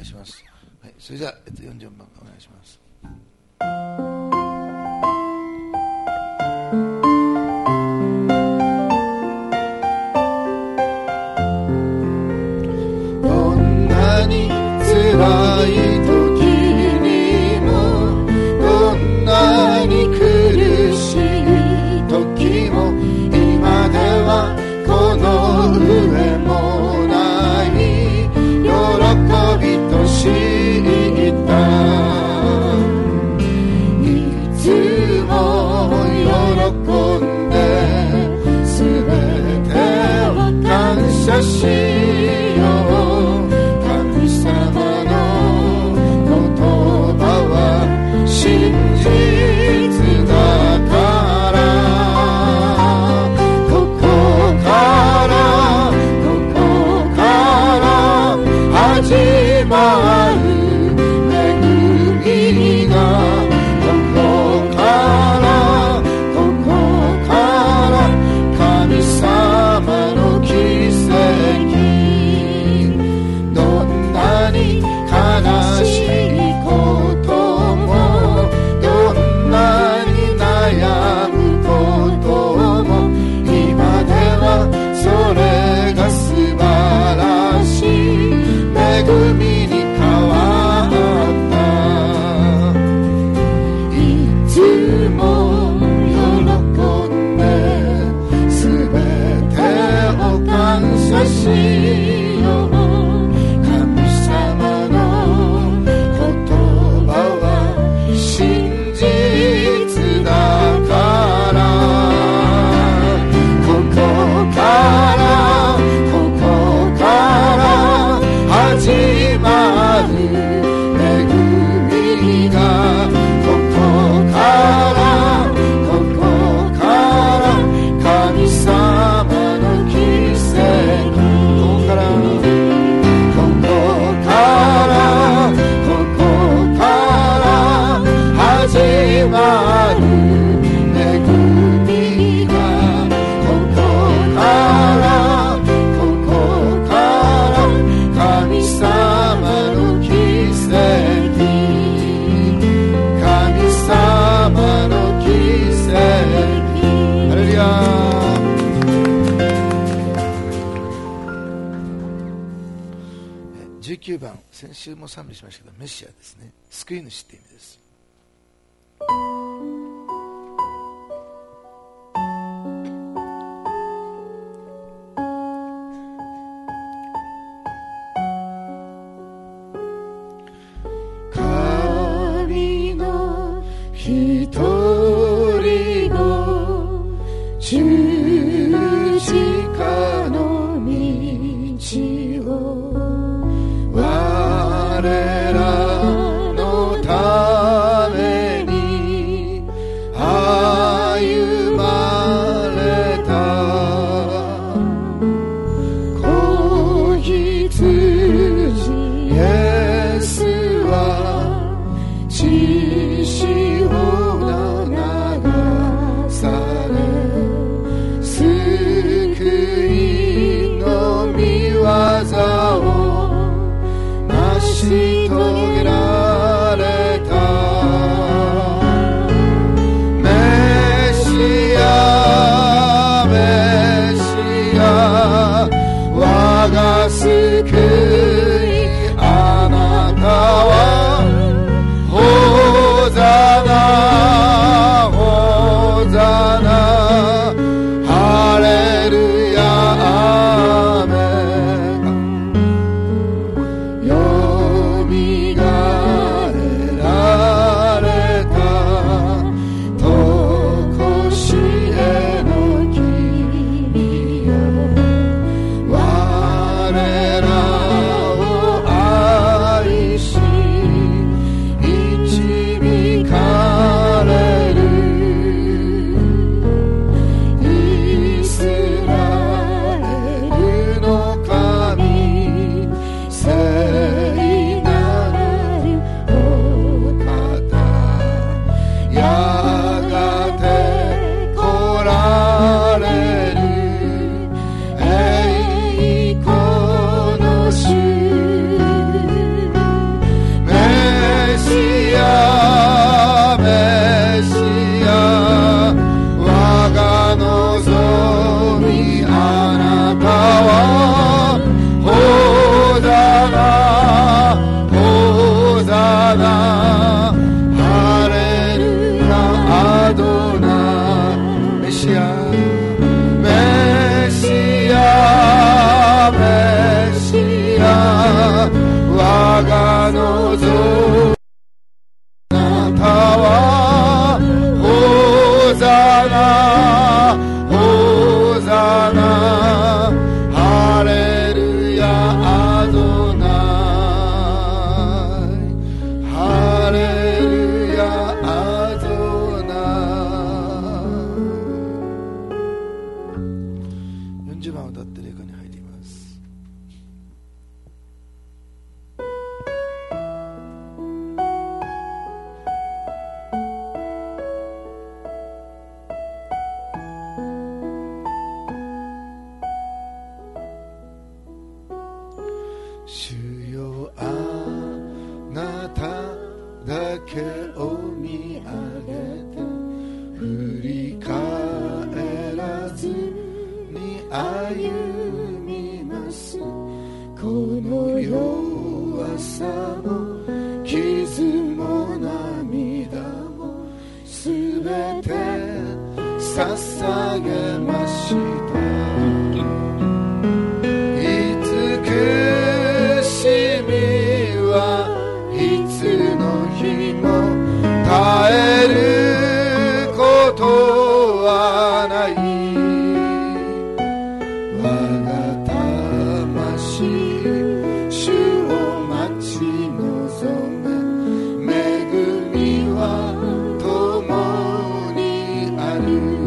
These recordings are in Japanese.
いします。はい、それじゃあ、44番お願いします。 どんなに辛い時にも、どんなに苦しい時も、今ではこの上もない喜びと知ったいつも喜んで全てを感謝しよう。神様の言葉は真実だからここから始まる恵みがここから神様の奇跡。どんなに悲しいことも、どんなに悩むことも、今ではそれが素晴らしい恵みに変わった。いつも喜んで全てを感謝しよう。神様の言葉は真実だからここから始まる恵みがここから神様の奇跡。ここから始まる恵みがここから神様の奇跡。神様の奇跡。ハレルヤ。 19番、先週も賛美しましたけど、メシアですね。救い主って意味です。 神の一人の十字架の道を我らのために歩まれた。子羊イエスは血潮が流されアドナイメシアメシアメシア我が望あなたはホザナホザナハレルヤアドナイハレルヤアドナイ40番歌って霊歌に入ります。主よあなただけを見上げて振り返らずに歩みます。この弱さも傷も涙もすべて捧げました。耐えることはない。我が魂主を待ち望め、恵みは共にある。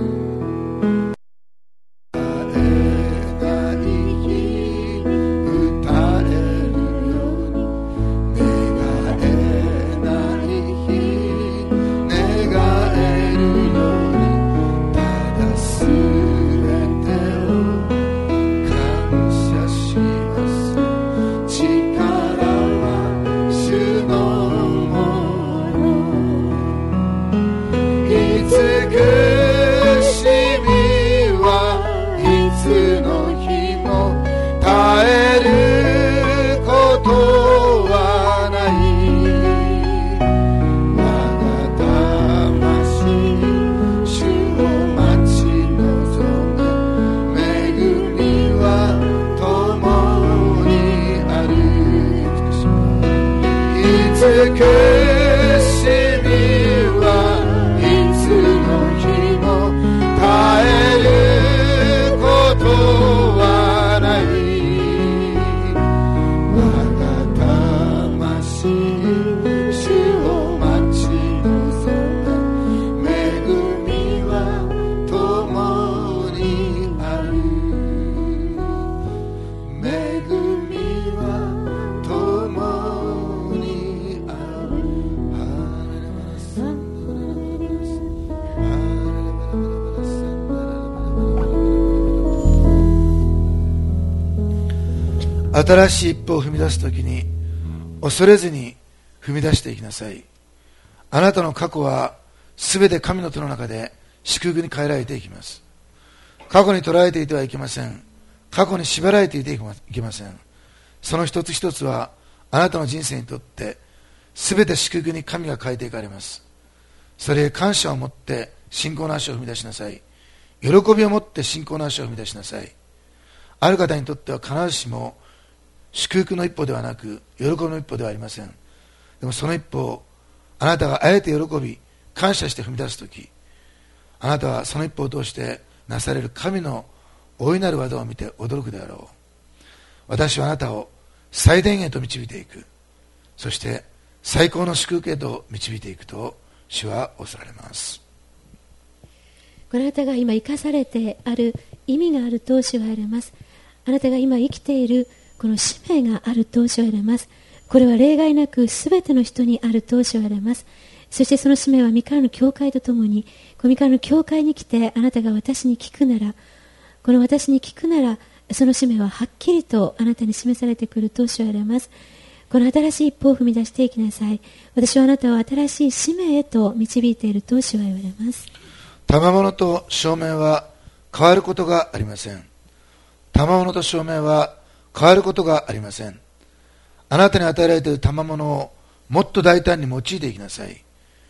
新しい一歩を踏み出すときに恐れずに踏み出していきなさい。あなたの過去はすべて神の手の中で祝福に変えられていきます。過去に捉えていてはいけません。過去に縛られていていけません。その一つ一つはあなたの人生にとってすべて祝福に神が変えていかれます。それへ感謝を持って信仰の足を踏み出しなさい。喜びを持って信仰の足を踏み出しなさい。ある方にとっては必ずしも祝福の一歩ではなく喜びの一歩ではありません。でもその一歩をあなたがあえて喜び感謝して踏み出すとき、あなたはその一歩を通してなされる神の大いなる技を見て驚くであろう。私はあなたを最善へと導いていく、そして最高の祝福へと導いていくと主は仰せられます。 あなたが今生かされてある意味があると主は言われます。あなたが今生きているこの使命があると主は言われます。これは例外なくすべての人にあると主は言われます。そしてその使命は御からの教会とともに、御からの教会に来てあなたが私に聞くなら、この私に聞くなら、その使命ははっきりとあなたに示されてくると主は言われます。この新しい一歩を踏み出していきなさい。私はあなたを新しい使命へと導いていると主は言われます。 賜物と証明は変わることがありません。賜物と証明は変わることがありません。あなたに与えられている賜物をもっと大胆に用いていきなさい。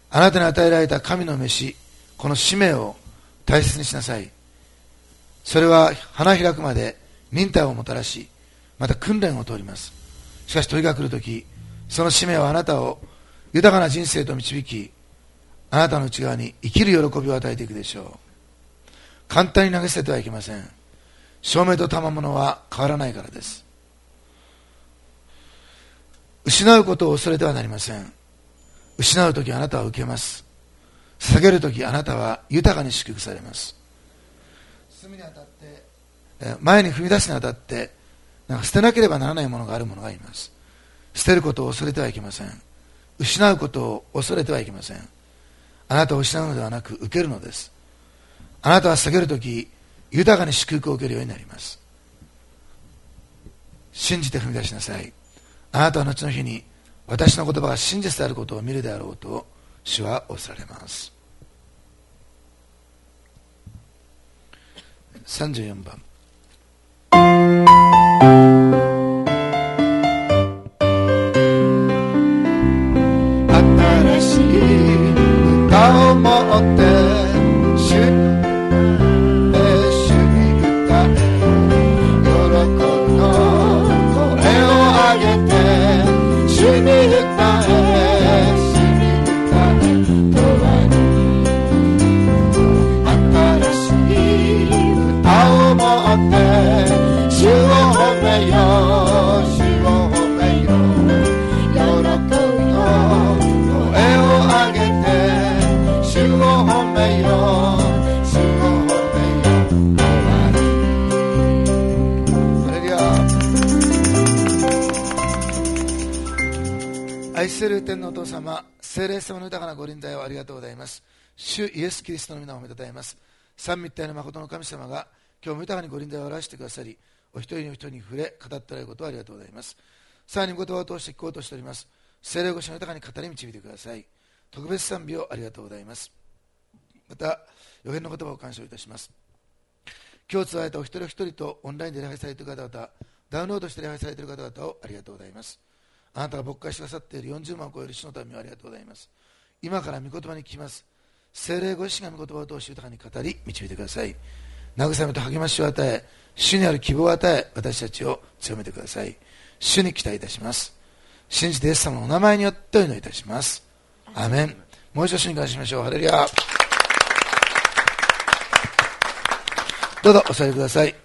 あなたに与えられた神の召し、この使命を大切にしなさい。それは花開くまで忍耐をもたらし、また訓練を通ります。しかし時が来るとき、その使命はあなたを豊かな人生と導き、あなたの内側に生きる喜びを与えていくでしょう。簡単に投げ捨ててはいけません。照明と賜物は変わらないからです。失うことを恐れてはなりません。失うときあなたは受けます。捧げるときあなたは豊かに祝福されます。進むにあたって、前に踏み出すにあたって、捨てなければならないものがあるものがいます。捨てることを恐れてはいけません。失うことを恐れてはいけません。あなたを失うのではなく受けるのです。あなたは捧げるとき豊かに祝福を受けるようになります。信じて踏み出しなさい。あなたは後の日に私の言葉が真実であることを見るであろうと主はおっしゃられます。34番。 新しい歌を持って主に歌え、喜びの声を上げて主に歌え、主に歌えとは新しい歌を持って主を褒めよう、主を褒めよう、喜びの声を上げて主を褒めよう、主を褒めよう。 ハレルヤ。愛する天のお父様、聖霊様の豊かなご臨在をありがとうございます。主イエスキリストの皆を褒めたたえます。三位一体の誠の神様が今日も豊かにご臨在を表してくださり、お一人の人に触れ語っておられることをありがとうございます。さらに御言葉を通して聞こうとしております。聖霊ごしの豊かに語り導いてください。特別賛美をありがとうございます。また予言の言葉を感謝いたします。今日伝えたお一人お一人とオンラインで礼拝されている方々、ダウンロードして礼拝されている方々をありがとうございます。あなたが牧会してくださっている40万を超える主の民をありがとうございます。今から御言葉に聞きます。聖霊ご自身が御言葉を通して豊かに語り導いてください。慰めと励ましを与え、主にある希望を与え、私たちを強めてください。主に期待いたします。信じてイエス様のお名前によってお祈りいたします。アーメン。もう一度主に感謝しましょう。ハレルヤ。どうぞお座りください。